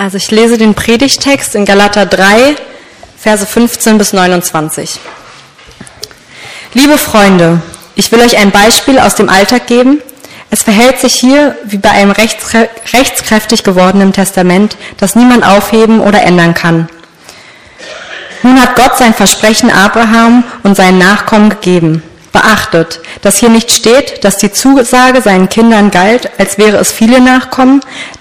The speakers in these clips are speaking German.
Also ich lese den Predigttext in Galater 3, Verse 15 bis 29. Liebe Freunde, ich will euch ein Beispiel aus dem Alltag geben. Es verhält sich hier wie bei einem rechtskräftig gewordenen Testament, das niemand aufheben oder ändern kann. Nun hat Gott sein Versprechen Abraham und seinen Nachkommen gegeben. Beachtet, dass hier nicht steht, dass die Zusage seinen Kindern galt, als wären es viele Nachkommen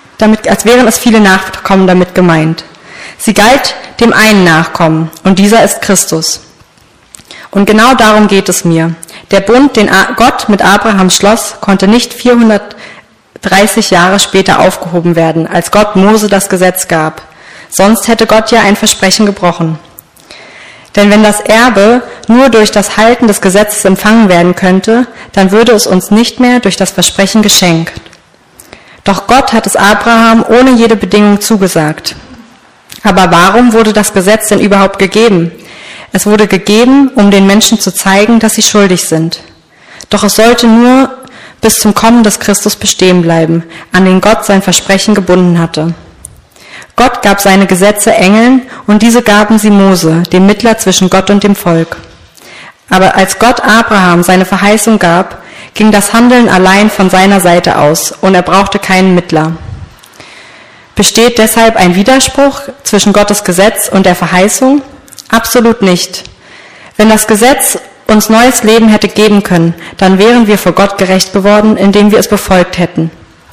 damit gemeint. Sie galt dem einen Nachkommen, und dieser ist Christus. Und genau darum geht es mir. Der Bund, den Gott mit Abraham schloss, konnte nicht 430 Jahre später aufgehoben werden, als Gott Mose das Gesetz gab. Sonst hätte Gott ja ein Versprechen gebrochen. Denn wenn das Erbe nur durch das Halten des Gesetzes empfangen werden könnte, dann würde es uns nicht mehr durch das Versprechen geschenkt. Doch Gott hat es Abraham ohne jede Bedingung zugesagt. Aber warum wurde das Gesetz denn überhaupt gegeben? Es wurde gegeben, um den Menschen zu zeigen, dass sie schuldig sind. Doch es sollte nur bis zum Kommen des Christus bestehen bleiben, an den Gott sein Versprechen gebunden hatte. Gott gab seine Gesetze Engeln, und diese gaben sie Mose, dem Mittler zwischen Gott und dem Volk. Aber als Gott Abraham seine Verheißung gab, ging das Handeln allein von seiner Seite aus, und er brauchte keinen Mittler. Besteht deshalb ein Widerspruch zwischen Gottes Gesetz und der Verheißung? Absolut nicht. Wenn das Gesetz uns neues Leben hätte geben können, dann wären wir vor Gott gerecht geworden, indem wir es befolgt hätten.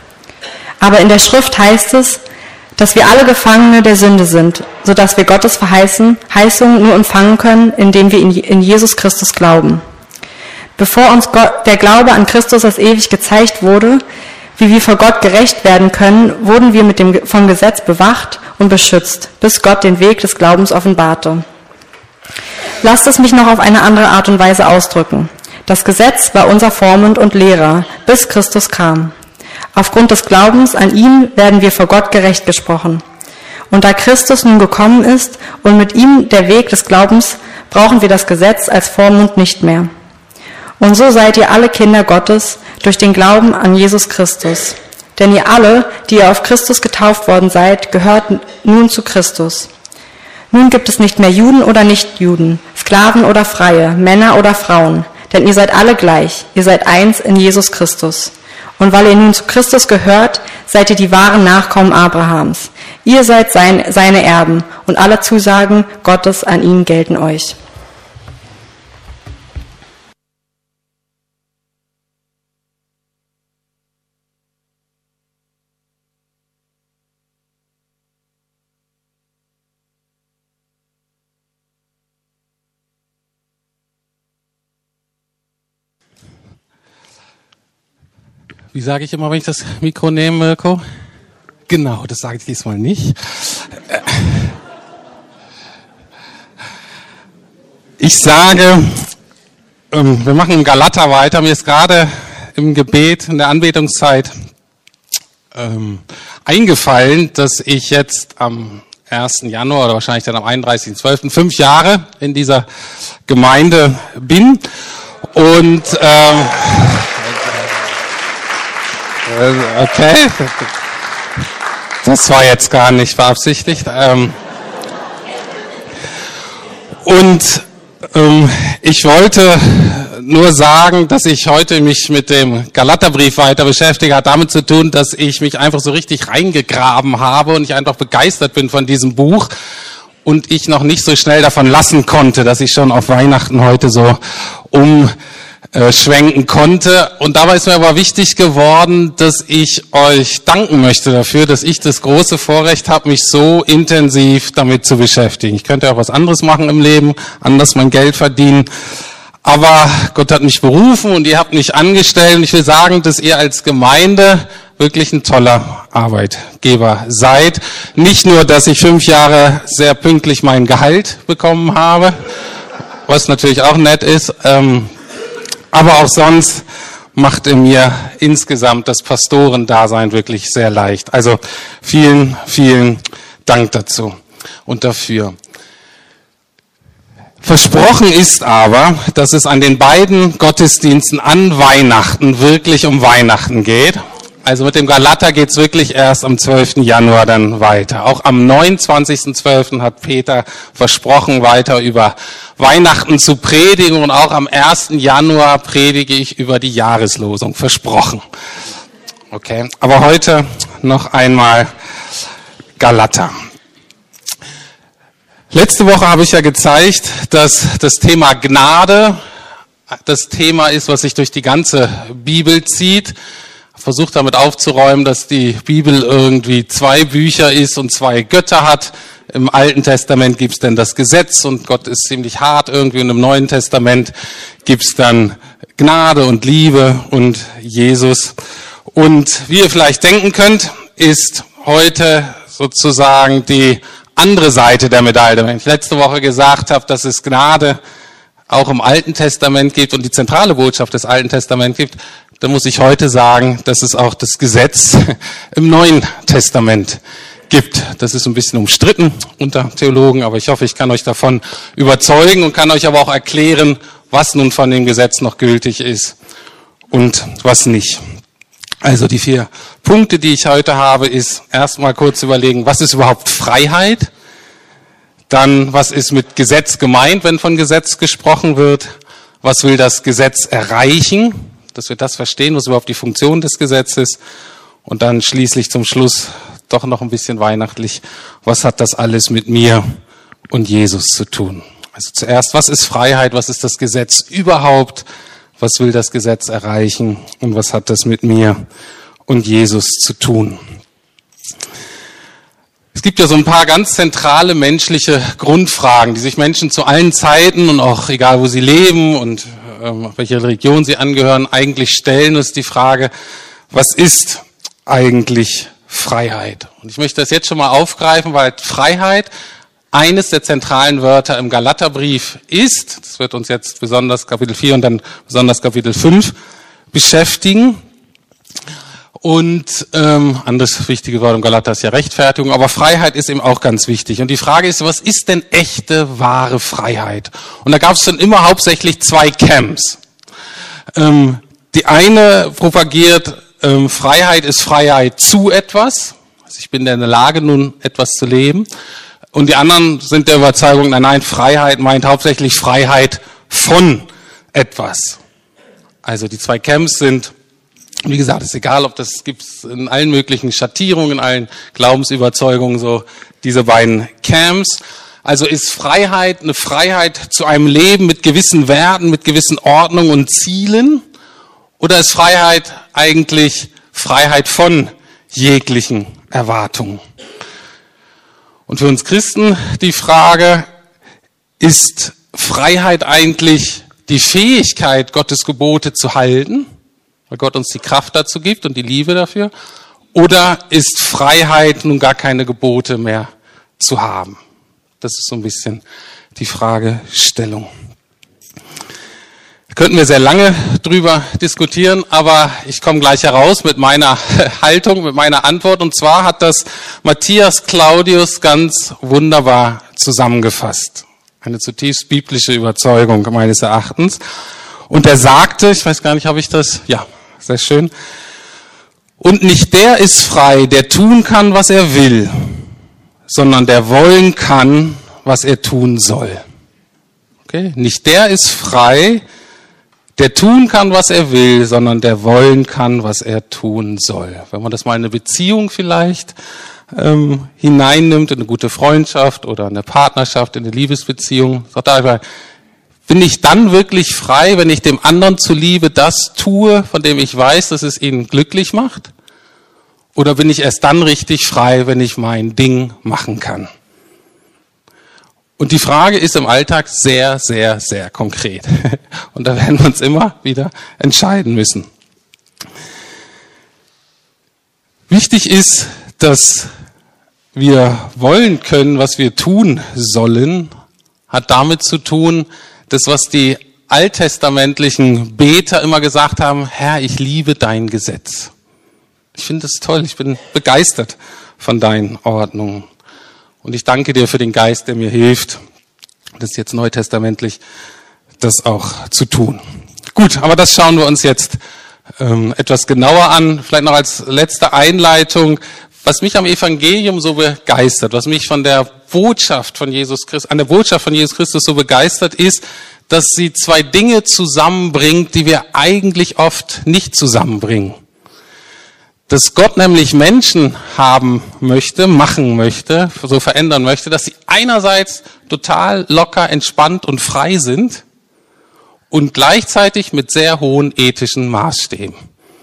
Aber in der Schrift heißt es, dass wir alle Gefangene der Sünde sind, sodass wir Gottes Verheißung nur empfangen können, indem wir in Jesus Christus glauben. Bevor uns der Glaube an Christus als ewig gezeigt wurde, wie wir vor Gott gerecht werden können, wurden wir vom Gesetz bewacht und beschützt, bis Gott den Weg des Glaubens offenbarte. Lasst es mich noch auf eine andere Art und Weise ausdrücken. Das Gesetz war unser Vormund und Lehrer, bis Christus kam. Aufgrund des Glaubens an ihn werden wir vor Gott gerecht gesprochen. Und da Christus nun gekommen ist und mit ihm der Weg des Glaubens, brauchen wir das Gesetz als Vormund nicht mehr. Und so seid ihr alle Kinder Gottes durch den Glauben an Jesus Christus. Denn ihr alle, die ihr auf Christus getauft worden seid, gehört nun zu Christus. Nun gibt es nicht mehr Juden oder Nichtjuden, Sklaven oder Freie, Männer oder Frauen, denn ihr seid alle gleich, ihr seid eins in Jesus Christus. Und weil ihr nun zu Christus gehört, seid ihr die wahren Nachkommen Abrahams. Ihr seid seine Erben, und alle Zusagen Gottes an ihn gelten euch. Wie sage ich immer, wenn ich das Mikro nehme, Mirko? Genau, das sage ich diesmal nicht. Ich sage, wir machen im Galater weiter. Mir ist gerade im Gebet, in der Anbetungszeit eingefallen, dass ich jetzt am 1. Januar oder wahrscheinlich dann am 31.12. 5 Jahre in dieser Gemeinde bin. Und okay, das war jetzt gar nicht beabsichtigt. Ich wollte nur sagen, dass ich heute mich mit dem Galaterbrief weiter beschäftige, hat damit zu tun, dass ich mich einfach so richtig reingegraben habe und ich einfach begeistert bin von diesem Buch und ich noch nicht so schnell davon lassen konnte, dass ich schon auf Weihnachten heute so umschwenken konnte. Und dabei ist mir aber wichtig geworden, dass ich euch danken möchte dafür, dass ich das große Vorrecht habe, mich so intensiv damit zu beschäftigen. Ich könnte auch was anderes machen im Leben, anders mein Geld verdienen. Aber Gott hat mich berufen und ihr habt mich angestellt. Und ich will sagen, dass ihr als Gemeinde wirklich ein toller Arbeitgeber seid. Nicht nur, dass ich 5 Jahre sehr pünktlich mein Gehalt bekommen habe, was natürlich auch nett ist, aber auch sonst macht er mir insgesamt das Pastorendasein wirklich sehr leicht. Also vielen, vielen Dank dazu und dafür. Versprochen ist aber, dass es an den beiden Gottesdiensten an Weihnachten wirklich um Weihnachten geht. Also mit dem Galater geht's wirklich erst am 12. Januar dann weiter. Auch am 29.12. hat Peter versprochen, weiter über Weihnachten zu predigen. Und auch am 1. Januar predige ich über die Jahreslosung. Versprochen. Okay, aber heute noch einmal Galater. Letzte Woche habe ich ja gezeigt, dass das Thema Gnade das Thema ist, was sich durch die ganze Bibel zieht. Versucht damit aufzuräumen, dass die Bibel irgendwie 2 Bücher ist und 2 Götter hat. Im Alten Testament gibt's dann das Gesetz und Gott ist ziemlich hart irgendwie, und im Neuen Testament gibt's dann Gnade und Liebe und Jesus. Und wie ihr vielleicht denken könnt, ist heute sozusagen die andere Seite der Medaille. Wenn ich letzte Woche gesagt habe, dass es Gnade auch im Alten Testament gibt und die zentrale Botschaft des Alten Testaments gibt, dann muss ich heute sagen, dass es auch das Gesetz im Neuen Testament gibt. Das ist ein bisschen umstritten unter Theologen, aber ich hoffe, ich kann euch davon überzeugen und kann euch aber auch erklären, was nun von dem Gesetz noch gültig ist und was nicht. Also die 4 Punkte, die ich heute habe, ist erstmal kurz überlegen, was ist überhaupt Freiheit? Dann, was ist mit Gesetz gemeint, wenn von Gesetz gesprochen wird? Was will das Gesetz erreichen? Dass wir das verstehen, was überhaupt die Funktion des Gesetzes ist. Und dann schließlich zum Schluss doch noch ein bisschen weihnachtlich. Was hat das alles mit mir und Jesus zu tun? Also zuerst, was ist Freiheit? Was ist das Gesetz überhaupt? Was will das Gesetz erreichen? Und was hat das mit mir und Jesus zu tun? Es gibt ja so ein paar ganz zentrale menschliche Grundfragen, die sich Menschen zu allen Zeiten und auch egal wo sie leben und welche Religion sie angehören, eigentlich stellen. Das ist die Frage, was ist eigentlich Freiheit? Und ich möchte das jetzt schon mal aufgreifen, weil Freiheit eines der zentralen Wörter im Galaterbrief ist. Das wird uns jetzt besonders Kapitel 4 und dann besonders Kapitel 5 beschäftigen. Und anderes wichtige Wort im Galater ist ja Rechtfertigung, aber Freiheit ist eben auch ganz wichtig. Und die Frage ist, was ist denn echte, wahre Freiheit? Und da gab es dann immer hauptsächlich 2 Camps. Die eine propagiert, Freiheit ist Freiheit zu etwas. Also ich bin in der Lage, nun etwas zu leben. Und die anderen sind der Überzeugung, nein, Freiheit meint hauptsächlich Freiheit von etwas. Also die 2 Camps sind, wie gesagt, ist egal, ob das gibt's in allen möglichen Schattierungen, in allen Glaubensüberzeugungen, so diese beiden Camps. Also ist Freiheit eine Freiheit zu einem Leben mit gewissen Werten, mit gewissen Ordnungen und Zielen? Oder ist Freiheit eigentlich Freiheit von jeglichen Erwartungen? Und für uns Christen die Frage, ist Freiheit eigentlich die Fähigkeit, Gottes Gebote zu halten? Weil Gott uns die Kraft dazu gibt und die Liebe dafür? Oder ist Freiheit nun gar keine Gebote mehr zu haben? Das ist so ein bisschen die Fragestellung. Da könnten wir sehr lange drüber diskutieren, aber ich komme gleich heraus mit meiner Haltung, mit meiner Antwort. Und zwar hat das Matthias Claudius ganz wunderbar zusammengefasst. Eine zutiefst biblische Überzeugung meines Erachtens. Und er sagte, ich weiß gar nicht, habe ich das? Ja, sehr schön. Und nicht der ist frei, der tun kann, was er will, sondern der wollen kann, was er tun soll. Okay? Nicht der ist frei, der tun kann, was er will, sondern der wollen kann, was er tun soll. Wenn man das mal in eine Beziehung vielleicht hineinnimmt, in eine gute Freundschaft oder eine Partnerschaft, in eine Liebesbeziehung, sagt er, bin ich dann wirklich frei, wenn ich dem anderen zuliebe das tue, von dem ich weiß, dass es ihn glücklich macht? Oder bin ich erst dann richtig frei, wenn ich mein Ding machen kann? Und die Frage ist im Alltag sehr, sehr, sehr konkret. Und da werden wir uns immer wieder entscheiden müssen. Wichtig ist, dass wir wollen können, was wir tun sollen, hat damit zu tun, das, was die alttestamentlichen Beter immer gesagt haben, Herr, ich liebe dein Gesetz. Ich finde das toll, ich bin begeistert von deinen Ordnungen. Und ich danke dir für den Geist, der mir hilft, das jetzt neutestamentlich, das auch zu tun. Gut, aber das schauen wir uns jetzt etwas genauer an. Vielleicht noch als letzte Einleitung, was mich am Evangelium so begeistert, was mich von der Botschaft von Jesus Christus, an der Botschaft von Jesus Christus so begeistert ist, dass sie zwei Dinge zusammenbringt, die wir eigentlich oft nicht zusammenbringen. Dass Gott nämlich Menschen haben möchte, machen möchte, so verändern möchte, dass sie einerseits total locker, entspannt und frei sind und gleichzeitig mit sehr hohen ethischen Maßstäben.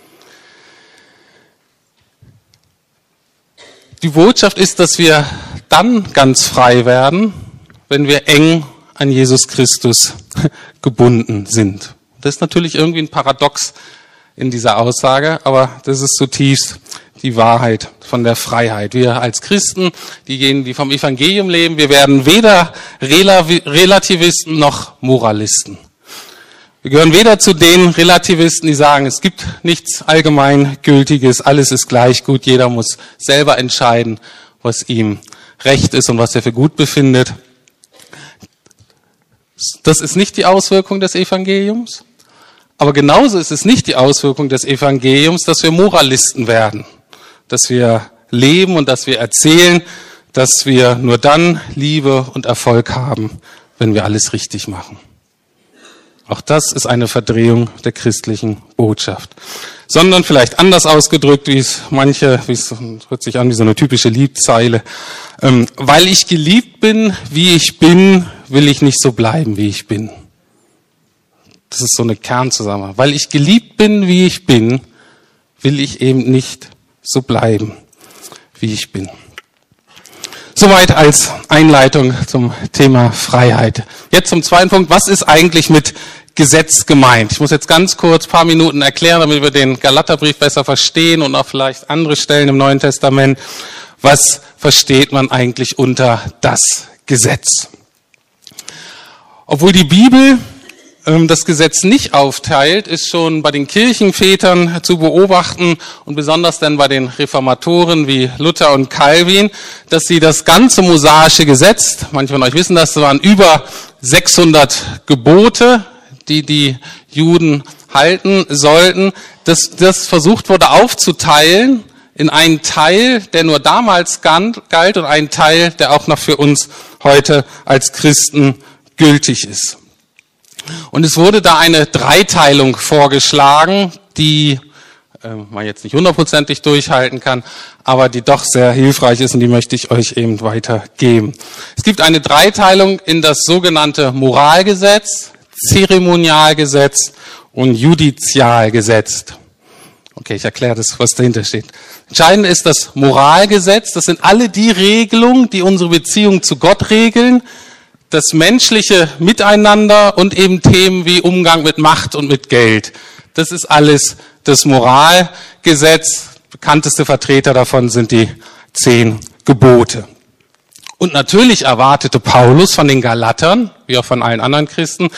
Die Botschaft ist, dass wir dann ganz frei werden, wenn wir eng an Jesus Christus gebunden sind. Das ist natürlich irgendwie ein Paradox in dieser Aussage, aber das ist zutiefst die Wahrheit von der Freiheit. Wir als Christen, diejenigen, die vom Evangelium leben, wir werden weder Relativisten noch Moralisten. Wir gehören weder zu den Relativisten, die sagen, es gibt nichts Allgemeingültiges, alles ist gleich gut, jeder muss selber entscheiden, was ihm recht ist und was er für gut befindet. Das ist nicht die Auswirkung des Evangeliums. Aber genauso ist es nicht die Auswirkung des Evangeliums, dass wir Moralisten werden, dass wir leben und dass wir erzählen, dass wir nur dann Liebe und Erfolg haben, wenn wir alles richtig machen. Auch das ist eine Verdrehung der christlichen Botschaft. Sondern vielleicht anders ausgedrückt, es hört sich an wie so eine typische Liedzeile. Weil ich geliebt bin, wie ich bin, will ich nicht so bleiben, wie ich bin. Das ist so eine Kernzusammenhang. Weil ich geliebt bin, wie ich bin, will ich eben nicht so bleiben, wie ich bin. Soweit als Einleitung zum Thema Freiheit. Jetzt zum zweiten Punkt. Was ist eigentlich mit Gesetz gemeint? Ich muss jetzt ganz kurz ein paar Minuten erklären, damit wir den Galaterbrief besser verstehen und auch vielleicht andere Stellen im Neuen Testament. Was versteht man eigentlich unter das Gesetz? Obwohl die Bibel das Gesetz nicht aufteilt, ist schon bei den Kirchenvätern zu beobachten und besonders dann bei den Reformatoren wie Luther und Calvin, dass sie das ganze mosaische Gesetz, manche von euch wissen das, waren über 600 Gebote, die Juden halten sollten, dass das versucht wurde aufzuteilen in einen Teil, der nur damals galt und einen Teil, der auch noch für uns heute als Christen gültig ist. Und es wurde da eine Dreiteilung vorgeschlagen, die man jetzt nicht hundertprozentig durchhalten kann, aber die doch sehr hilfreich ist und die möchte ich euch eben weitergeben. Es gibt eine Dreiteilung in das sogenannte Moralgesetz, Zeremonialgesetz und Judizialgesetz. Okay, ich erkläre das, was dahinter steht. Entscheidend ist das Moralgesetz. Das sind alle die Regelungen, die unsere Beziehung zu Gott regeln, das menschliche Miteinander und eben Themen wie Umgang mit Macht und mit Geld. Das ist alles das Moralgesetz. Bekannteste Vertreter davon sind die 10 Gebote. Und natürlich erwartete Paulus von den Galatern, wie auch von allen anderen Christen,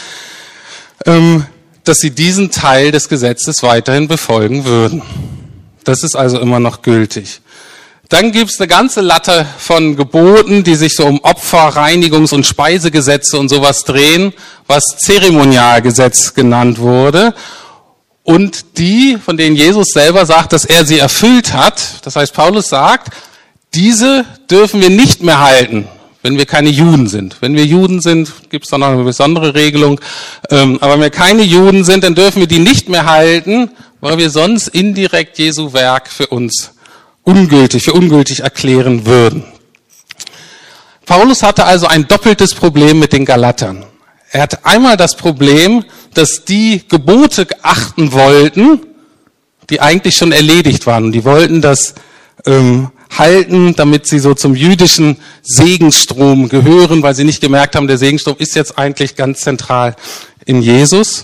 dass sie diesen Teil des Gesetzes weiterhin befolgen würden. Das ist also immer noch gültig. Dann gibt's eine ganze Latte von Geboten, die sich so um Opfer-, Reinigungs- und Speisegesetze und sowas drehen, was Zeremonialgesetz genannt wurde. Und die, von denen Jesus selber sagt, dass er sie erfüllt hat, das heißt, Paulus sagt, diese dürfen wir nicht mehr halten, wenn wir keine Juden sind. Wenn wir Juden sind, gibt's dann noch eine besondere Regelung. Aber wenn wir keine Juden sind, dann dürfen wir die nicht mehr halten, weil wir sonst indirekt Jesu Werk für uns für ungültig erklären würden. Paulus hatte also ein doppeltes Problem mit den Galatern. Er hatte einmal das Problem, dass die Gebote achten wollten, die eigentlich schon erledigt waren. Und die wollten das halten, damit sie so zum jüdischen Segensstrom gehören, weil sie nicht gemerkt haben, der Segensstrom ist jetzt eigentlich ganz zentral in Jesus.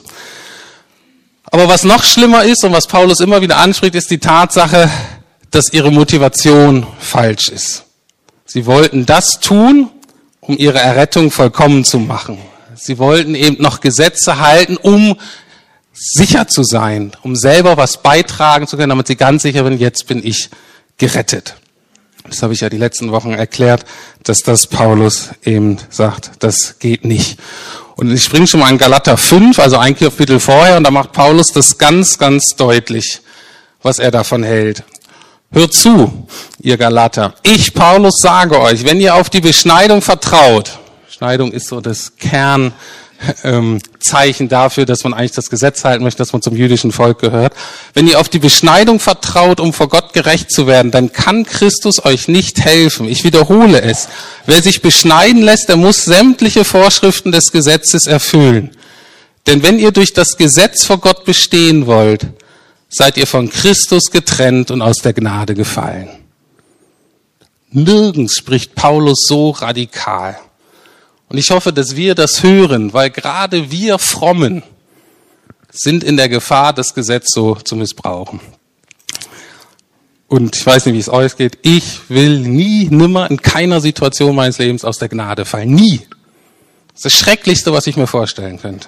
Aber was noch schlimmer ist und was Paulus immer wieder anspricht, ist die Tatsache, dass ihre Motivation falsch ist. Sie wollten das tun, um ihre Errettung vollkommen zu machen. Sie wollten eben noch Gesetze halten, um sicher zu sein, um selber was beitragen zu können, damit sie ganz sicher sind, jetzt bin ich gerettet. Das habe ich ja die letzten Wochen erklärt, dass das Paulus eben sagt, das geht nicht. Und ich springe schon mal in Galater 5, also ein Kapitel vorher, und da macht Paulus das ganz, ganz deutlich, was er davon hält. Hört zu, ihr Galater. Ich, Paulus, sage euch, wenn ihr auf die Beschneidung vertraut, Beschneidung ist so das Kernzeichen dafür, dass man eigentlich das Gesetz halten möchte, dass man zum jüdischen Volk gehört. Wenn ihr auf die Beschneidung vertraut, um vor Gott gerecht zu werden, dann kann Christus euch nicht helfen. Ich wiederhole es. Wer sich beschneiden lässt, der muss sämtliche Vorschriften des Gesetzes erfüllen. Denn wenn ihr durch das Gesetz vor Gott bestehen wollt, seid ihr von Christus getrennt und aus der Gnade gefallen. Nirgends spricht Paulus so radikal. Und ich hoffe, dass wir das hören, weil gerade wir Frommen sind in der Gefahr, das Gesetz so zu missbrauchen. Und ich weiß nicht, wie es euch geht. Ich will nie, nimmer, in keiner Situation meines Lebens aus der Gnade fallen. Nie. Das ist das Schrecklichste, was ich mir vorstellen könnte.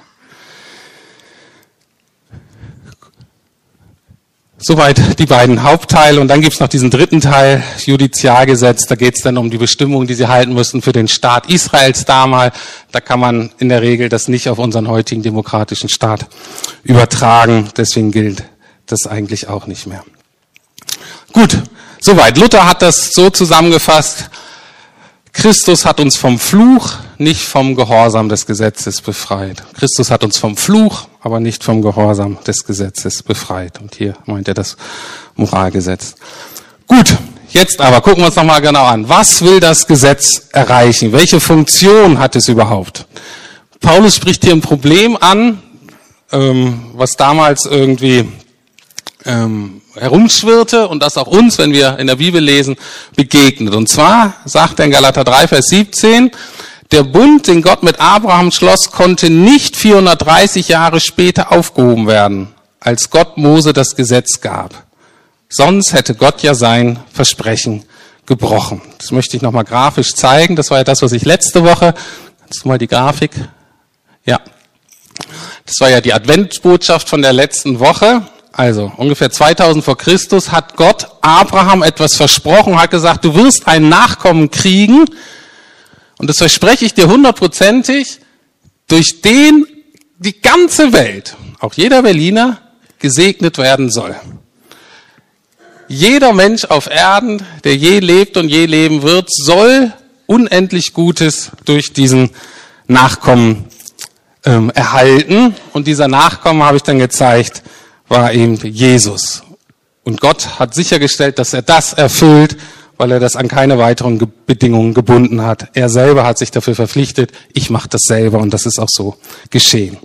Soweit die beiden Hauptteile. Und dann gibt's noch diesen dritten Teil, Judizialgesetz. Da geht's dann um die Bestimmungen, die sie halten müssen für den Staat Israels damals. Da kann man in der Regel das nicht auf unseren heutigen demokratischen Staat übertragen. Deswegen gilt das eigentlich auch nicht mehr. Gut, soweit. Luther hat das so zusammengefasst. Christus hat uns vom Fluch, nicht vom Gehorsam des Gesetzes befreit. Christus hat uns vom Fluch, aber nicht vom Gehorsam des Gesetzes befreit. Und hier meint er das Moralgesetz. Gut, jetzt aber gucken wir uns nochmal genau an. Was will das Gesetz erreichen? Welche Funktion hat es überhaupt? Paulus spricht hier ein Problem an, was damals irgendwie herumschwirrte und das auch uns, wenn wir in der Bibel lesen, begegnet. Und zwar sagt er in Galater 3, Vers 17, der Bund, den Gott mit Abraham schloss, konnte nicht 430 Jahre später aufgehoben werden, als Gott Mose das Gesetz gab. Sonst hätte Gott ja sein Versprechen gebrochen. Das möchte ich nochmal grafisch zeigen. Das war ja das, was ich letzte Woche, kannst du mal die Grafik? Ja. Das war ja die Adventbotschaft von der letzten Woche. Also ungefähr 2000 vor Christus hat Gott Abraham etwas versprochen, hat gesagt, du wirst einen Nachkommen kriegen und das verspreche ich dir 100%, durch den die ganze Welt, auch jeder Berliner, gesegnet werden soll. Jeder Mensch auf Erden, der je lebt und je leben wird, soll unendlich Gutes durch diesen Nachkommen erhalten. Und dieser Nachkommen, habe ich dann gezeigt, war eben Jesus. Und Gott hat sichergestellt, dass er das erfüllt, weil er das an keine weiteren Bedingungen gebunden hat. Er selber hat sich dafür verpflichtet, ich mache das selber und das ist auch so geschehen.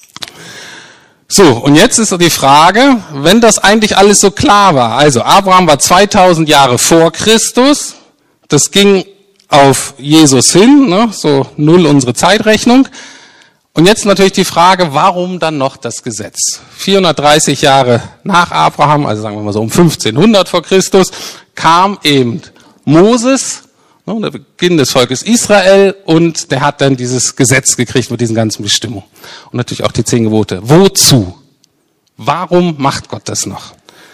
So, und jetzt ist die Frage, wenn das eigentlich alles so klar war, also Abraham war 2000 Jahre vor Christus, das ging auf Jesus hin, ne, so null unsere Zeitrechnung. Und jetzt natürlich die Frage, warum dann noch das Gesetz? 430 Jahre nach Abraham, also sagen wir mal so um 1500 vor Christus, kam eben Moses, der Beginn des Volkes Israel, und der hat dann dieses Gesetz gekriegt mit diesen ganzen Bestimmungen. Und natürlich auch die 10 Gebote. Wozu? Warum macht Gott das noch?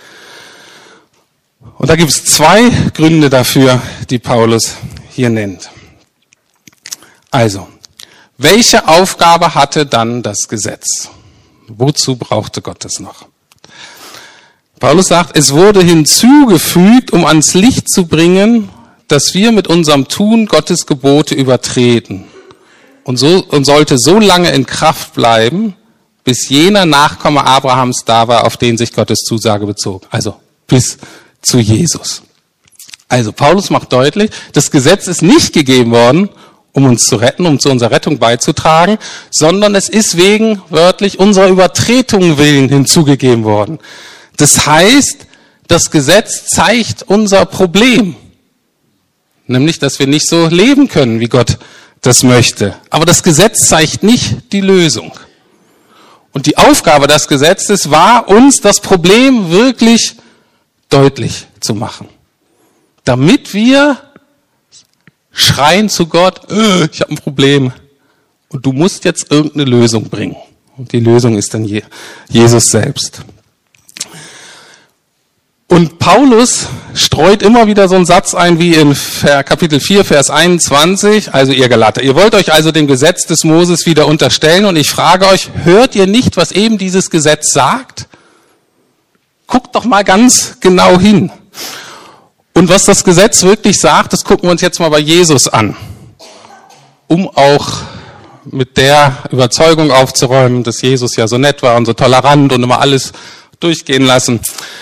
Und da gibt es 2 Gründe dafür, die Paulus hier nennt. Also, welche Aufgabe hatte dann das Gesetz? Wozu brauchte Gott es noch? Paulus sagt, es wurde hinzugefügt, um ans Licht zu bringen, dass wir mit unserem Tun Gottes Gebote übertreten und sollte so lange in Kraft bleiben, bis jener Nachkomme Abrahams da war, auf den sich Gottes Zusage bezog. Also bis zu Jesus. Also Paulus macht deutlich, das Gesetz ist nicht gegeben worden, um uns zu retten, um zu unserer Rettung beizutragen, sondern es ist wegen wörtlich unserer Übertretung willen hinzugegeben worden. Das heißt, das Gesetz zeigt unser Problem, nämlich, dass wir nicht so leben können, wie Gott das möchte. Aber das Gesetz zeigt nicht die Lösung. Und die Aufgabe des Gesetzes war, uns das Problem wirklich deutlich zu machen, damit wir schreien zu Gott, ich habe ein Problem und du musst jetzt irgendeine Lösung bringen. Und die Lösung ist dann Jesus selbst. Und Paulus streut immer wieder so einen Satz ein wie in Kapitel 4, Vers 21, also ihr Galater. Ihr wollt euch also dem Gesetz des Moses wieder unterstellen und ich frage euch, hört ihr nicht, was eben dieses Gesetz sagt? Guckt doch mal ganz genau hin. Und was das Gesetz wirklich sagt, das gucken wir uns jetzt mal bei Jesus an, um auch mit der Überzeugung aufzuräumen, dass Jesus ja so nett war und so tolerant und immer alles durchgehen lassen.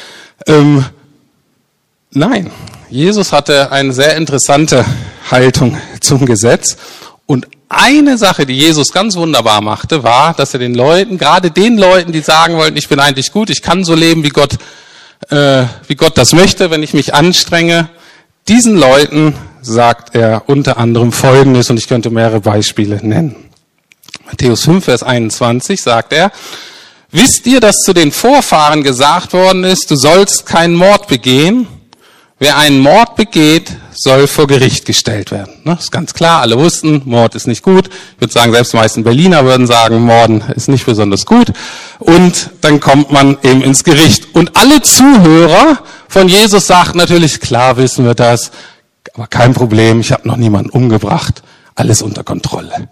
Nein, Jesus hatte eine sehr interessante Haltung zum Gesetz. Und eine Sache, die Jesus ganz wunderbar machte, war, dass er den Leuten, gerade den Leuten, die sagen wollten, ich bin eigentlich gut, ich kann so leben, wie Gott das möchte, wenn ich mich anstrenge, diesen Leuten sagt er unter anderem Folgendes, und ich könnte mehrere Beispiele nennen. Matthäus 5, Vers 21 sagt er, wisst ihr, dass zu den Vorfahren gesagt worden ist, du sollst keinen Mord begehen? Wer einen Mord begeht, soll vor Gericht gestellt werden. Das ist ganz klar, alle wussten, Mord ist nicht gut. Ich würde sagen, selbst die meisten Berliner würden sagen, Morden ist nicht besonders gut. Und dann kommt man eben ins Gericht. Und alle Zuhörer von Jesus sagten natürlich, klar wissen wir das, aber kein Problem, ich habe noch niemanden umgebracht, alles unter Kontrolle.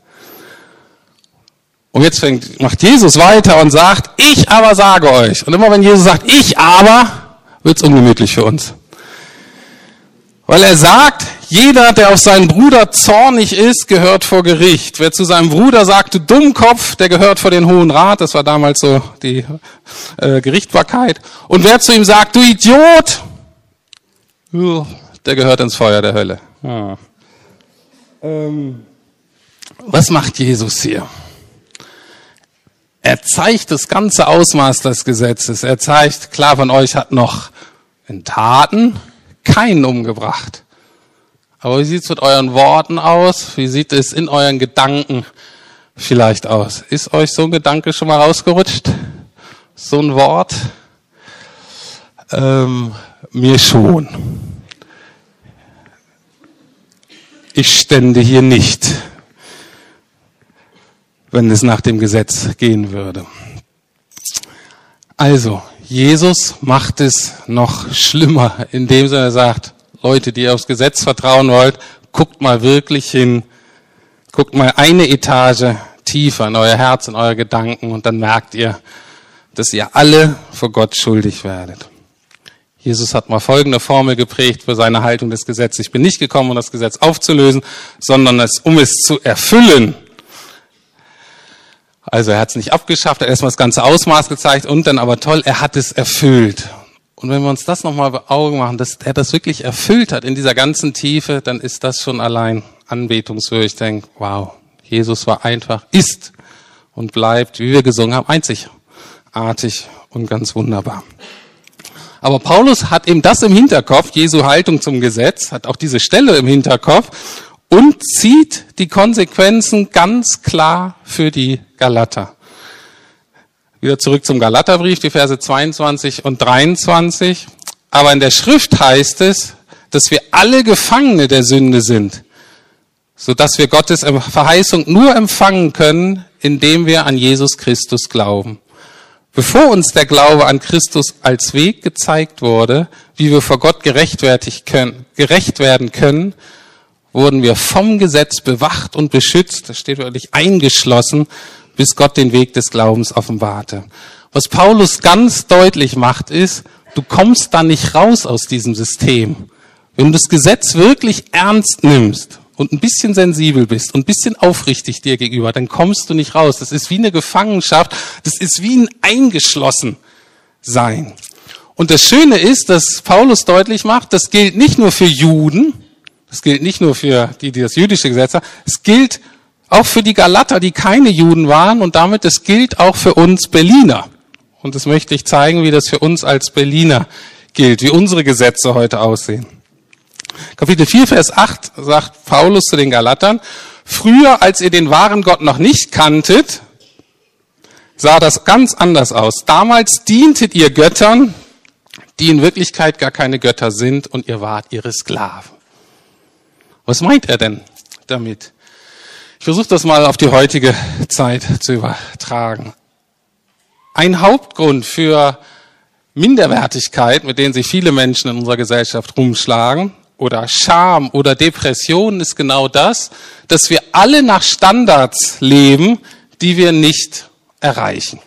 Und jetzt macht Jesus weiter und sagt, ich aber sage euch. Und immer wenn Jesus sagt, ich aber, wird's ungemütlich für uns. Weil er sagt, jeder, der auf seinen Bruder zornig ist, gehört vor Gericht. Wer zu seinem Bruder sagt, du Dummkopf, der gehört vor den Hohen Rat. Das war damals so die Gerichtbarkeit. Und wer zu ihm sagt, du Idiot, der gehört ins Feuer der Hölle. Ja. Was macht Jesus hier? Er zeigt das ganze Ausmaß des Gesetzes. Er zeigt, klar, von euch hat noch in Taten keinen umgebracht. Aber wie sieht es mit euren Worten aus? Wie sieht es in euren Gedanken vielleicht aus? Ist euch so ein Gedanke schon mal rausgerutscht? So ein Wort? Mir schon. Ich stände hier nicht, wenn es nach dem Gesetz gehen würde. Also, Jesus macht es noch schlimmer, indem er sagt, Leute, die ihr aufs Gesetz vertrauen wollt, guckt mal wirklich hin, guckt mal eine Etage tiefer in euer Herz, in eure Gedanken und dann merkt ihr, dass ihr alle vor Gott schuldig werdet. Jesus hat mal folgende Formel geprägt für seine Haltung des Gesetzes. Ich bin nicht gekommen, um das Gesetz aufzulösen, sondern um es zu erfüllen. Also er hat es nicht abgeschafft, er hat erstmal das ganze Ausmaß gezeigt und dann aber toll, er hat es erfüllt. Und wenn wir uns das nochmal vor Augen machen, dass er das wirklich erfüllt hat in dieser ganzen Tiefe, dann ist das schon allein anbetungswürdig. Ich denke, wow, Jesus war einfach, ist und bleibt, wie wir gesungen haben, einzigartig und ganz wunderbar. Aber Paulus hat eben das im Hinterkopf, Jesu Haltung zum Gesetz, hat auch diese Stelle im Hinterkopf und zieht die Konsequenzen ganz klar für die Galater. Wieder zurück zum Galaterbrief, die Verse 22 und 23. Aber in der Schrift heißt es, dass wir alle Gefangene der Sünde sind, sodass wir Gottes Verheißung nur empfangen können, indem wir an Jesus Christus glauben. Bevor uns der Glaube an Christus als Weg gezeigt wurde, wie wir vor Gott gerecht werden können, wurden wir vom Gesetz bewacht und beschützt, das steht wirklich eingeschlossen, bis Gott den Weg des Glaubens offenbarte. Was Paulus ganz deutlich macht, ist, du kommst da nicht raus aus diesem System. Wenn du das Gesetz wirklich ernst nimmst und ein bisschen sensibel bist und ein bisschen aufrichtig dir gegenüber, dann kommst du nicht raus. Das ist wie eine Gefangenschaft, das ist wie ein Eingeschlossensein. Und das Schöne ist, dass Paulus deutlich macht, das gilt nicht nur für Juden, das gilt nicht nur für die das jüdische Gesetz haben, es gilt auch für die Galater, die keine Juden waren und damit es gilt auch für uns Berliner. Und das möchte ich zeigen, wie das für uns als Berliner gilt, wie unsere Gesetze heute aussehen. Kapitel 4, Vers 8 sagt Paulus zu den Galatern, früher, als ihr den wahren Gott noch nicht kanntet, sah das ganz anders aus. Damals dientet ihr Göttern, die in Wirklichkeit gar keine Götter sind und ihr wart ihre Sklaven. Was meint er denn damit? Ich versuche das mal auf die heutige Zeit zu übertragen. Ein Hauptgrund für Minderwertigkeit, mit denen sich viele Menschen in unserer Gesellschaft rumschlagen, oder Scham oder Depression ist genau das, dass wir alle nach Standards leben, die wir nicht erreichen.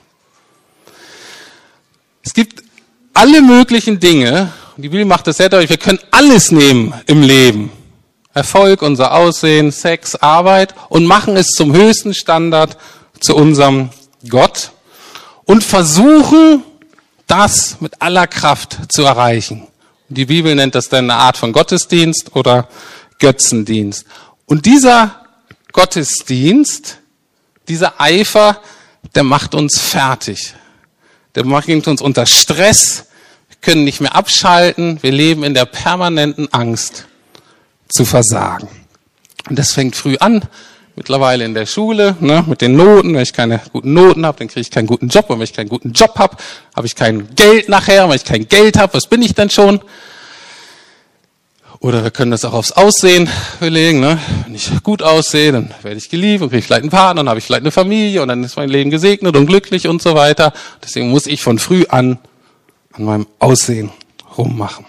Es gibt alle möglichen Dinge, die Bibel macht das sehr deutlich, wir können alles nehmen im Leben. Erfolg, unser Aussehen, Sex, Arbeit und machen es zum höchsten Standard zu unserem Gott und versuchen, das mit aller Kraft zu erreichen. Die Bibel nennt das dann eine Art von Gottesdienst oder Götzendienst. Und dieser Gottesdienst, dieser Eifer, der macht uns fertig. Der bringt uns unter Stress. Wir können nicht mehr abschalten. Wir leben in der permanenten Angst zu versagen. Und das fängt früh an. Mittlerweile in der Schule, mit den Noten. Wenn ich keine guten Noten habe, dann kriege ich keinen guten Job. Und wenn ich keinen guten Job habe, habe ich kein Geld nachher. Und wenn ich kein Geld habe, was bin ich denn schon? Oder wir können das auch aufs Aussehen belegen. Wenn ich gut aussehe, dann werde ich geliebt und kriege vielleicht einen Partner, dann habe ich vielleicht eine Familie und dann ist mein Leben gesegnet und glücklich und so weiter. Deswegen muss ich von früh an meinem Aussehen rummachen.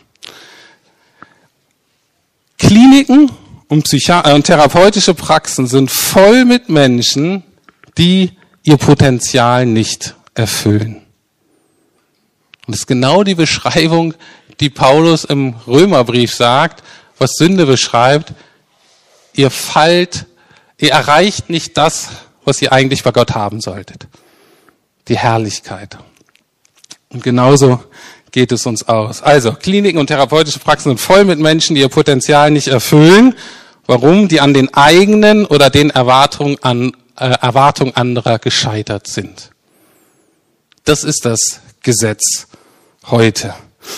Kliniken und therapeutische Praxen sind voll mit Menschen, die ihr Potenzial nicht erfüllen. Und das ist genau die Beschreibung, die Paulus im Römerbrief sagt, was Sünde beschreibt. Ihr erreicht nicht das, was ihr eigentlich bei Gott haben solltet. Die Herrlichkeit. Und genauso geht es uns aus. Also, Kliniken und therapeutische Praxen sind voll mit Menschen, die ihr Potenzial nicht erfüllen. Warum? Die an den eigenen oder den Erwartungen anderer gescheitert sind. Das ist das Gesetz heute.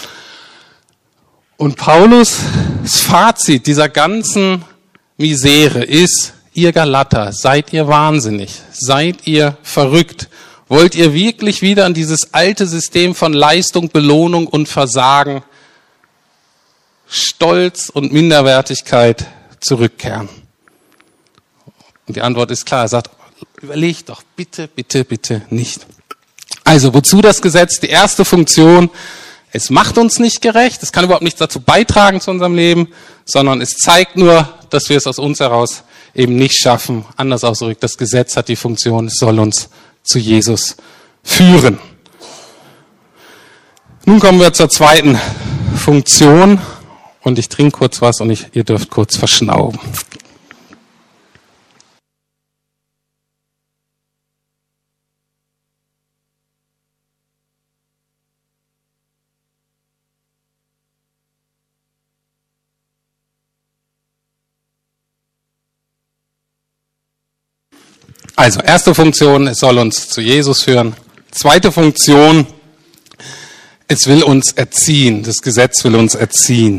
Und Paulus' Fazit dieser ganzen Misere ist, ihr Galater, seid ihr wahnsinnig? Seid ihr verrückt? Wollt ihr wirklich wieder an dieses alte System von Leistung, Belohnung und Versagen, Stolz und Minderwertigkeit zurückkehren? Und die Antwort ist klar, er sagt, überlegt doch bitte, bitte, bitte nicht. Also, wozu das Gesetz? Die erste Funktion, es macht uns nicht gerecht, es kann überhaupt nichts dazu beitragen zu unserem Leben, sondern es zeigt nur, dass wir es aus uns heraus eben nicht schaffen. Anders ausgedrückt, das Gesetz hat die Funktion, es soll uns zu Jesus führen. Nun kommen wir zur zweiten Funktion und ich trinke kurz was und ihr dürft kurz verschnauben. Also, erste Funktion, es soll uns zu Jesus führen. Zweite Funktion, es will uns erziehen. Das Gesetz will uns erziehen.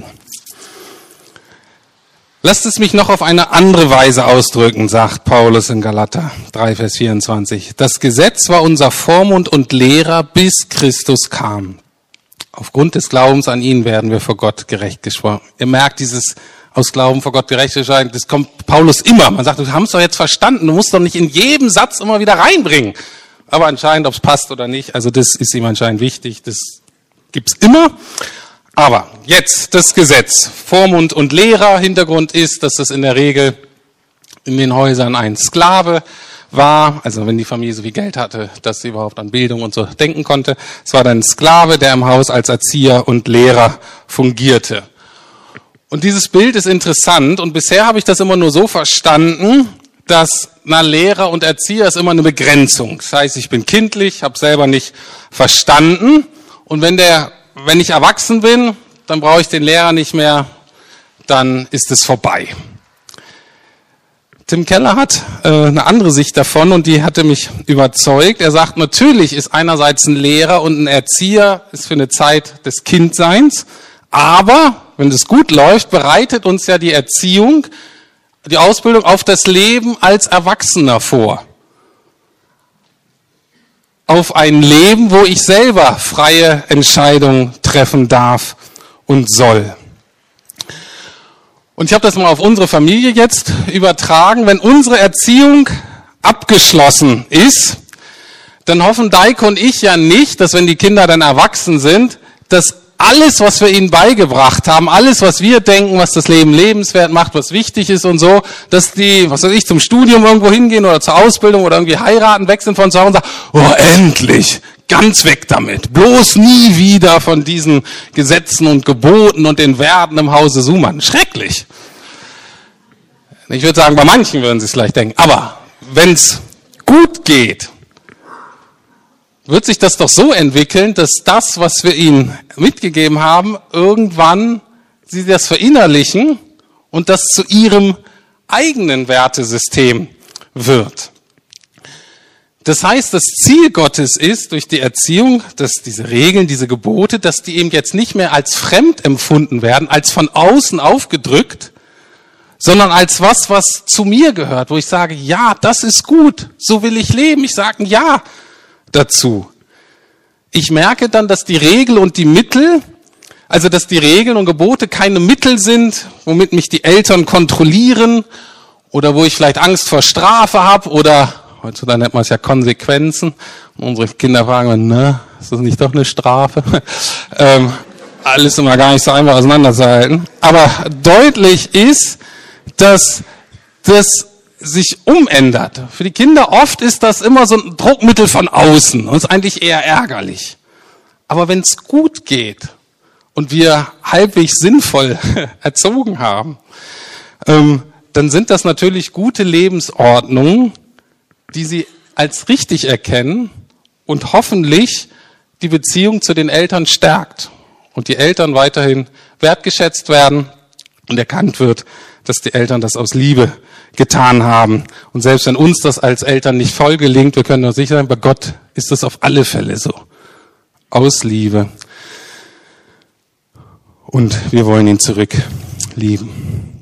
Lasst es mich noch auf eine andere Weise ausdrücken, sagt Paulus in Galater 3, Vers 24. Das Gesetz war unser Vormund und Lehrer, bis Christus kam. Aufgrund des Glaubens an ihn werden wir vor Gott gerecht gesprochen. Ihr merkt dieses aus Glauben vor Gott gerecht sein, das kommt Paulus immer. Man sagt, du hast es doch jetzt verstanden, du musst doch nicht in jedem Satz immer wieder reinbringen. Aber anscheinend, ob es passt oder nicht, also das ist ihm anscheinend wichtig, das gibt's immer. Aber jetzt das Gesetz, Vormund und Lehrer. Hintergrund ist, dass das in der Regel in den Häusern ein Sklave war, also wenn die Familie so viel Geld hatte, dass sie überhaupt an Bildung und so denken konnte. Es war dann ein Sklave, der im Haus als Erzieher und Lehrer fungierte. Und dieses Bild ist interessant und bisher habe ich das immer nur so verstanden, dass Lehrer und Erzieher ist immer eine Begrenzung. Das heißt, ich bin kindlich, habe selber nicht verstanden und wenn ich erwachsen bin, dann brauche ich den Lehrer nicht mehr, dann ist es vorbei. Tim Keller hat eine andere Sicht davon und die hatte mich überzeugt. Er sagt, natürlich ist einerseits ein Lehrer und ein Erzieher ist für eine Zeit des Kindseins, aber wenn es gut läuft, bereitet uns ja die Erziehung, die Ausbildung auf das Leben als Erwachsener vor. Auf ein Leben, wo ich selber freie Entscheidungen treffen darf und soll. Und ich habe das mal auf unsere Familie jetzt übertragen. Wenn unsere Erziehung abgeschlossen ist, dann hoffen Deike und ich ja nicht, dass wenn die Kinder dann erwachsen sind, dass alles, was wir ihnen beigebracht haben, alles, was wir denken, was das Leben lebenswert macht, was wichtig ist und so, dass die, was weiß ich, zum Studium irgendwo hingehen oder zur Ausbildung oder irgendwie heiraten, wechseln von zu Hause und sagen, oh, endlich, ganz weg damit, bloß nie wieder von diesen Gesetzen und Geboten und den Werten im Hause Sumann. Schrecklich. Ich würde sagen, bei manchen würden sie es vielleicht denken, aber wenn es gut geht, wird sich das doch so entwickeln, dass das, was wir ihnen mitgegeben haben, irgendwann sie das verinnerlichen und das zu ihrem eigenen Wertesystem wird. Das heißt, das Ziel Gottes ist, durch die Erziehung, dass diese Regeln, diese Gebote, dass die eben jetzt nicht mehr als fremd empfunden werden, als von außen aufgedrückt, sondern als was zu mir gehört, wo ich sage, ja, das ist gut, so will ich leben. Ich sage ein Ja dazu. Ich merke dann, dass die Regel und die Mittel, also dass die Regeln und Gebote keine Mittel sind, womit mich die Eltern kontrollieren oder wo ich vielleicht Angst vor Strafe habe oder, heutzutage nennt man es ja Konsequenzen. Und unsere Kinder fragen, na, ist das nicht doch eine Strafe? Alles immer gar nicht so einfach auseinanderzuhalten. Aber deutlich ist, dass das sich umändert. Für die Kinder oft ist das immer so ein Druckmittel von außen und ist eigentlich eher ärgerlich. Aber wenn es gut geht und wir halbwegs sinnvoll erzogen haben, dann sind das natürlich gute Lebensordnungen, die sie als richtig erkennen und hoffentlich die Beziehung zu den Eltern stärkt und die Eltern weiterhin wertgeschätzt werden und erkannt wird, dass die Eltern das aus Liebe getan haben. Und selbst wenn uns das als Eltern nicht voll gelingt, wir können uns sicher sein, bei Gott ist das auf alle Fälle so. Aus Liebe. Und wir wollen ihn zurück lieben.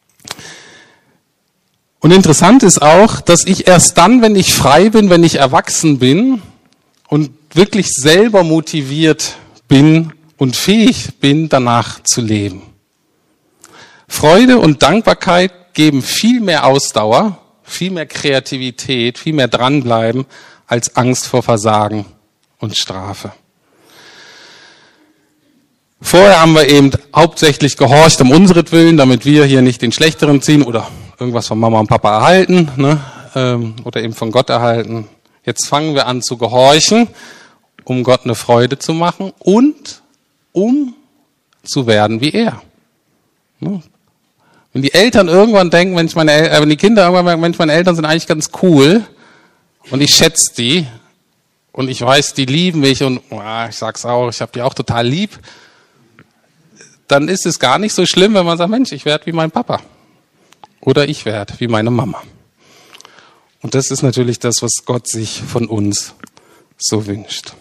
Und interessant ist auch, dass ich erst dann, wenn ich frei bin, wenn ich erwachsen bin und wirklich selber motiviert bin und fähig bin, danach zu leben. Freude und Dankbarkeit geben viel mehr Ausdauer, viel mehr Kreativität, viel mehr dranbleiben als Angst vor Versagen und Strafe. Vorher haben wir eben hauptsächlich gehorcht um unseretwillen, damit wir hier nicht den Schlechteren ziehen oder irgendwas von Mama und Papa erhalten, ne? Oder eben von Gott erhalten. Jetzt fangen wir an zu gehorchen, um Gott eine Freude zu machen und um zu werden wie er. Ne? Wenn die Eltern irgendwann denken, wenn die Kinder irgendwann merken, Mensch, meine Eltern sind eigentlich ganz cool und ich schätze die und ich weiß, die lieben mich und ich sag's auch, ich habe die auch total lieb, dann ist es gar nicht so schlimm, wenn man sagt, Mensch, ich werde wie mein Papa oder ich werde wie meine Mama. Und das ist natürlich das, was Gott sich von uns so wünscht.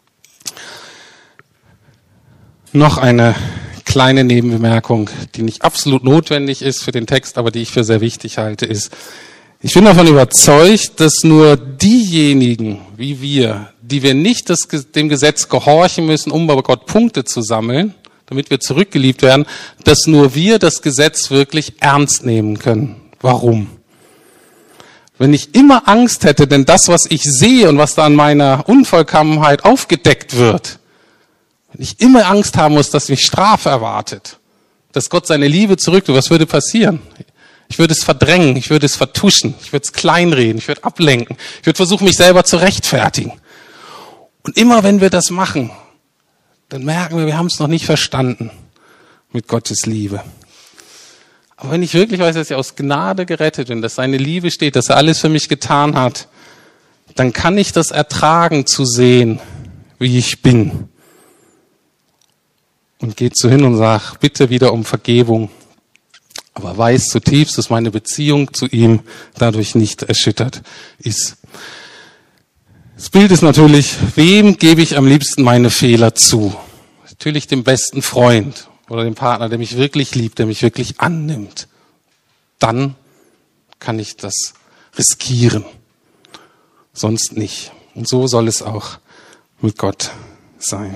Noch eine kleine Nebenbemerkung, die nicht absolut notwendig ist für den Text, aber die ich für sehr wichtig halte, ist, ich bin davon überzeugt, dass nur diejenigen, wie wir, die wir nicht dem Gesetz gehorchen müssen, um bei Gott Punkte zu sammeln, damit wir zurückgeliebt werden, dass nur wir das Gesetz wirklich ernst nehmen können. Warum? Wenn ich immer Angst hätte, denn das, was ich sehe und was da an meiner Unvollkommenheit aufgedeckt wird, wenn ich immer Angst haben muss, dass mich Strafe erwartet, dass Gott seine Liebe zurücktut, was würde passieren? Ich würde es verdrängen, ich würde es vertuschen, ich würde es kleinreden, ich würde ablenken, ich würde versuchen, mich selber zu rechtfertigen. Und immer wenn wir das machen, dann merken wir haben es noch nicht verstanden mit Gottes Liebe. Aber wenn ich wirklich weiß, dass ich aus Gnade gerettet bin, dass seine Liebe steht, dass er alles für mich getan hat, dann kann ich das ertragen zu sehen, wie ich bin. Und geht so hin und sagt, bitte wieder um Vergebung. Aber weiß zutiefst, dass meine Beziehung zu ihm dadurch nicht erschüttert ist. Das Bild ist natürlich, wem gebe ich am liebsten meine Fehler zu? Natürlich dem besten Freund oder dem Partner, der mich wirklich liebt, der mich wirklich annimmt. Dann kann ich das riskieren. Sonst nicht. Und so soll es auch mit Gott sein.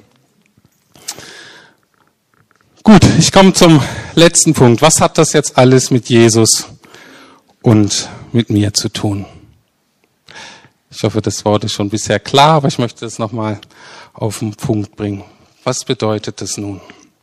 Gut, ich komme zum letzten Punkt. Was hat das jetzt alles mit Jesus und mit mir zu tun? Ich hoffe, das Wort ist schon bisher klar, aber ich möchte es nochmal auf den Punkt bringen. Was bedeutet das nun?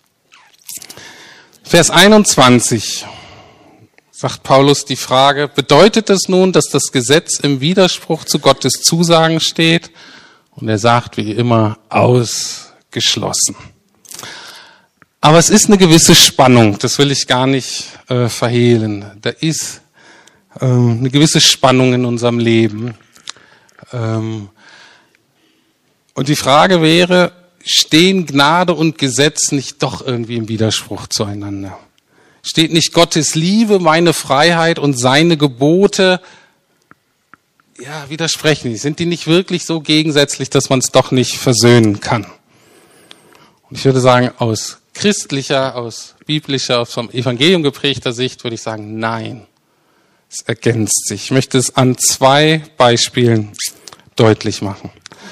Vers 21 sagt Paulus die Frage, bedeutet es nun, dass das Gesetz im Widerspruch zu Gottes Zusagen steht? Und er sagt wie immer, ausgeschlossen. Aber es ist eine gewisse Spannung, das will ich gar nicht verhehlen. Da ist eine gewisse Spannung in unserem Leben. Und die Frage wäre, stehen Gnade und Gesetz nicht doch irgendwie im Widerspruch zueinander? Steht nicht Gottes Liebe, meine Freiheit und seine Gebote, widersprechen die? Sind die nicht wirklich so gegensätzlich, dass man es doch nicht versöhnen kann? Und ich würde sagen, aus christlicher, aus biblischer, aus vom Evangelium geprägter Sicht würde ich sagen, nein, es ergänzt sich. Ich möchte es an 2 Beispielen deutlich machen.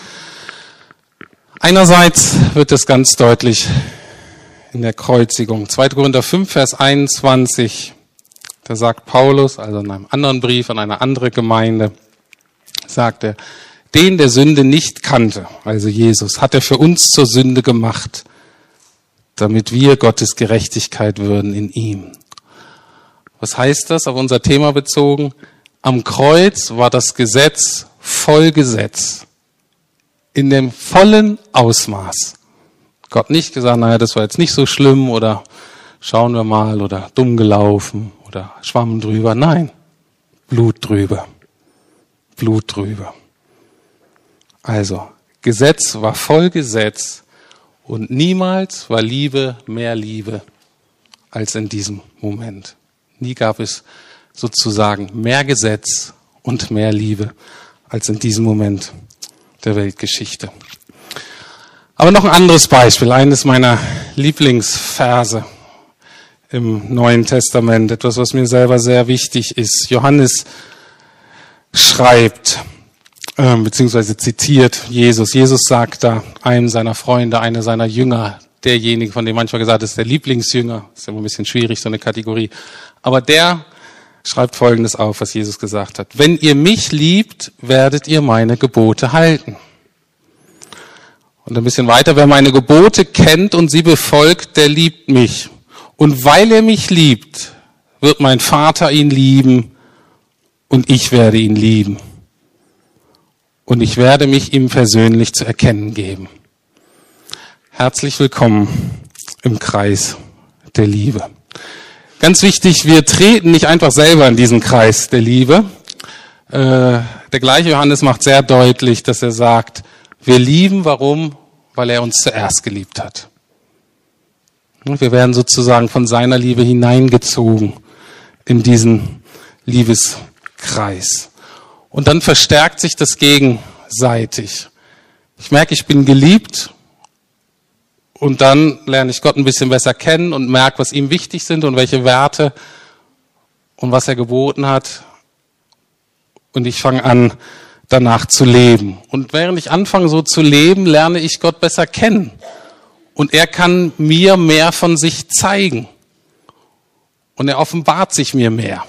Einerseits wird es ganz deutlich in der Kreuzigung. 2. Korinther 5, Vers 21, da sagt Paulus, also in einem anderen Brief an eine andere Gemeinde, sagt er, den der Sünde nicht kannte, also Jesus, hat er für uns zur Sünde gemacht, damit wir Gottes Gerechtigkeit würden in ihm. Was heißt das auf unser Thema bezogen? Am Kreuz war das Gesetz voll Gesetz. In dem vollen Ausmaß. Gott nicht gesagt, naja, das war jetzt nicht so schlimm oder schauen wir mal oder dumm gelaufen oder Schwamm drüber. Nein, Blut drüber. Blut drüber. Also, Gesetz war voll Gesetz und niemals war Liebe mehr Liebe als in diesem Moment. Nie gab es sozusagen mehr Gesetz und mehr Liebe als in diesem Moment der Weltgeschichte. Aber noch ein anderes Beispiel, eines meiner Lieblingsverse im Neuen Testament, etwas, was mir selber sehr wichtig ist. Johannes schreibt, beziehungsweise zitiert Jesus. Jesus sagt da einem seiner Freunde, einer seiner Jünger, derjenige, von dem manchmal gesagt ist, der Lieblingsjünger, ist immer ein bisschen schwierig, so eine Kategorie, aber der schreibt Folgendes auf, was Jesus gesagt hat. Wenn ihr mich liebt, werdet ihr meine Gebote halten. Und ein bisschen weiter, wer meine Gebote kennt und sie befolgt, der liebt mich. Und weil er mich liebt, wird mein Vater ihn lieben und ich werde ihn lieben. Und ich werde mich ihm persönlich zu erkennen geben. Herzlich willkommen im Kreis der Liebe. Ganz wichtig, wir treten nicht einfach selber in diesen Kreis der Liebe. Der gleiche Johannes macht sehr deutlich, dass er sagt, wir lieben, warum? Weil er uns zuerst geliebt hat. Wir werden sozusagen von seiner Liebe hineingezogen in diesen Liebeskreis. Und dann verstärkt sich das gegenseitig. Ich merke, ich bin geliebt. Und dann lerne ich Gott ein bisschen besser kennen und merke, was ihm wichtig sind und welche Werte und was er geboten hat. Und ich fange an, danach zu leben. Und während ich anfange, so zu leben, lerne ich Gott besser kennen. Und er kann mir mehr von sich zeigen. Und er offenbart sich mir mehr.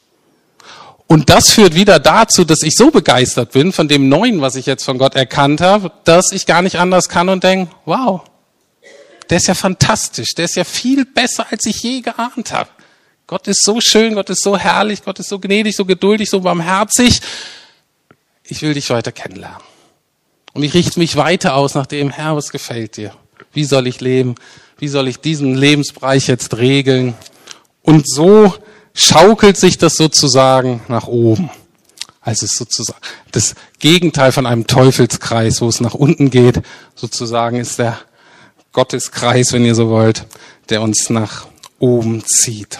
Und das führt wieder dazu, dass ich so begeistert bin von dem Neuen, was ich jetzt von Gott erkannt habe, dass ich gar nicht anders kann und denke, wow, der ist ja fantastisch, der ist ja viel besser, als ich je geahnt habe. Gott ist so schön, Gott ist so herrlich, Gott ist so gnädig, so geduldig, so barmherzig. Ich will dich weiter kennenlernen. Und ich richte mich weiter aus nach dem, Herr, was gefällt dir? Wie soll ich leben? Wie soll ich diesen Lebensbereich jetzt regeln? Und so schaukelt sich das sozusagen nach oben. Also es ist sozusagen das Gegenteil von einem Teufelskreis, wo es nach unten geht. Sozusagen ist der Gotteskreis, wenn ihr so wollt, der uns nach oben zieht.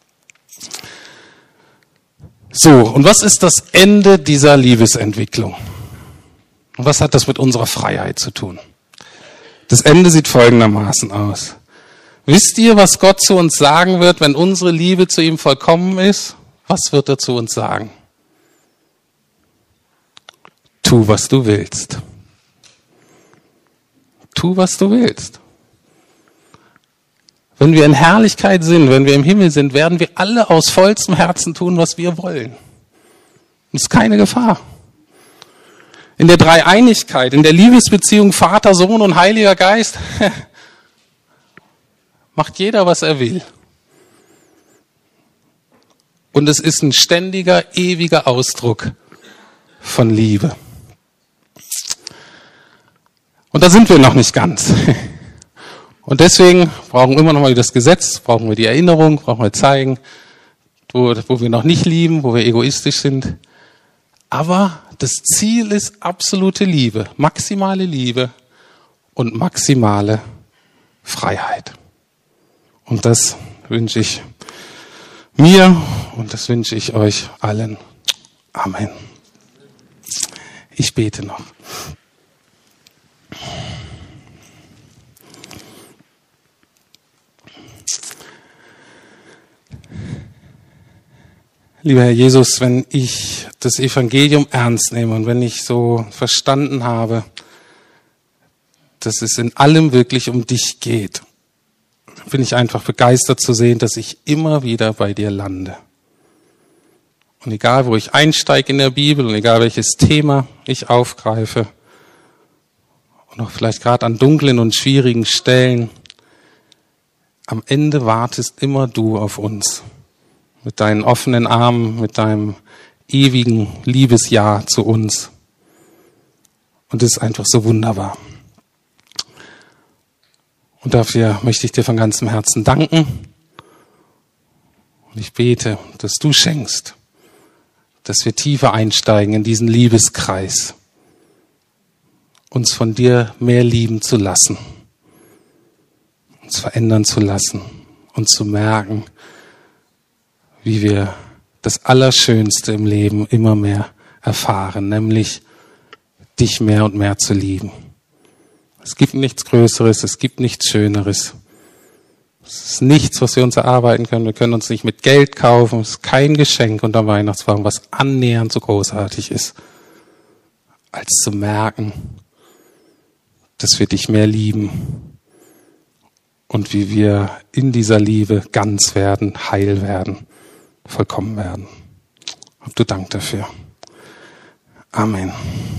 So, und was ist das Ende dieser Liebesentwicklung? Und was hat das mit unserer Freiheit zu tun? Das Ende sieht folgendermaßen aus. Wisst ihr, was Gott zu uns sagen wird, wenn unsere Liebe zu ihm vollkommen ist? Was wird er zu uns sagen? Tu, was du willst. Tu, was du willst. Wenn wir in Herrlichkeit sind, wenn wir im Himmel sind, werden wir alle aus vollstem Herzen tun, was wir wollen. Das ist keine Gefahr. In der Dreieinigkeit, in der Liebesbeziehung Vater, Sohn und Heiliger Geist, macht jeder, was er will. Und es ist ein ständiger, ewiger Ausdruck von Liebe. Und da sind wir noch nicht ganz. Und deswegen brauchen wir immer noch mal das Gesetz, brauchen wir die Erinnerung, brauchen wir zeigen, wo wir noch nicht lieben, wo wir egoistisch sind. Aber das Ziel ist absolute Liebe, maximale Liebe und maximale Freiheit. Und das wünsche ich mir und das wünsche ich euch allen. Amen. Ich bete noch. Lieber Herr Jesus, wenn ich das Evangelium ernst nehme und wenn ich so verstanden habe, dass es in allem wirklich um dich geht, bin ich einfach begeistert zu sehen, dass ich immer wieder bei dir lande. Und egal, wo ich einsteige in der Bibel und egal, welches Thema ich aufgreife und auch vielleicht gerade an dunklen und schwierigen Stellen, am Ende wartest immer du auf uns. Mit deinen offenen Armen, mit deinem ewigen Liebesja zu uns. Und das ist einfach so wunderbar. Und dafür möchte ich dir von ganzem Herzen danken. Und ich bete, dass du schenkst, dass wir tiefer einsteigen in diesen Liebeskreis, uns von dir mehr lieben zu lassen, uns verändern zu lassen und zu merken, wie wir das Allerschönste im Leben immer mehr erfahren, nämlich dich mehr und mehr zu lieben. Es gibt nichts Größeres, es gibt nichts Schöneres. Es ist nichts, was wir uns erarbeiten können. Wir können uns nicht mit Geld kaufen. Es ist kein Geschenk unter Weihnachtsbaum, was annähernd so großartig ist, als zu merken, dass wir dich mehr lieben und wie wir in dieser Liebe ganz werden, heil werden, vollkommen werden. Hab du Dank dafür. Amen.